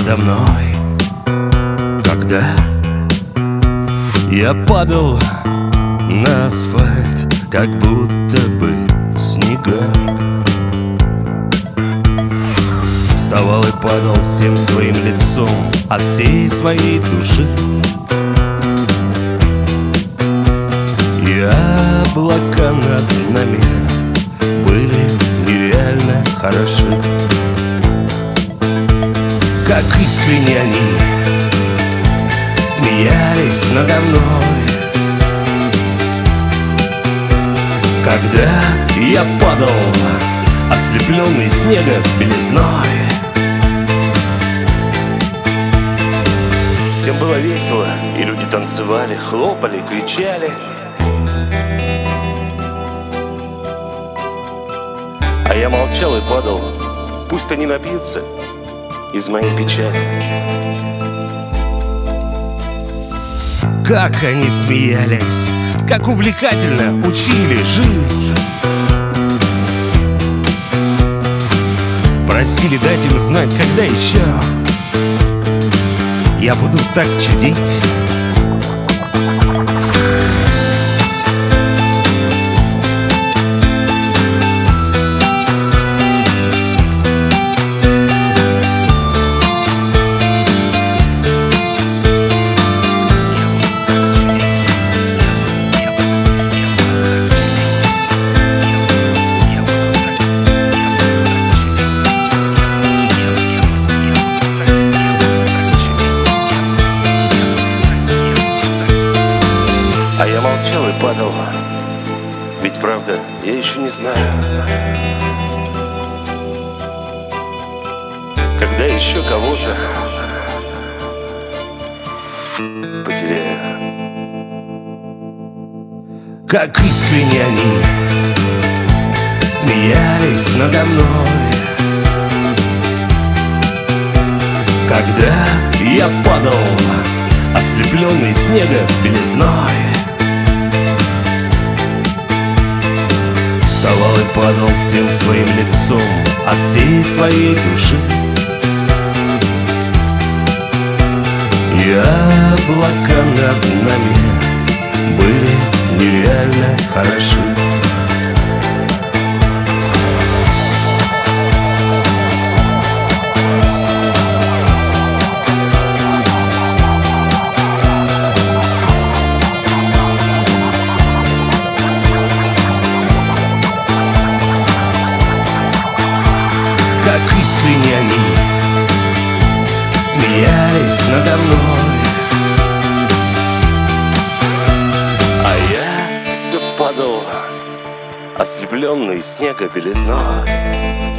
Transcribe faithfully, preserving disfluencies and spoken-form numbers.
надо мной, когда я падал на асфальт, как будто бы в снега. Вставал и падал всем своим лицом от всей своей души. И облака над нами были нереально хороши. Как искренне они смеялись надо мной, когда я падал, ослепленный снега белизной. Всем было весело, и люди танцевали, хлопали, кричали. А я молчал и падал, пусть они напьются из моей печали. Как они смеялись, как увлекательно учили жить. Просили дать им знать, когда еще я буду так чудить. А я молчал и падал, ведь правда, я еще не знаю, когда еще кого-то потеряю. Как искренне они смеялись надо мной, когда я падал, ослепленный снега белизной. Вставал и падал всем своим лицом от всей своей души. И облака над нами были нереально хороши. Как искренне они смеялись надо мной, а я все падал, ослепленный снега белизной.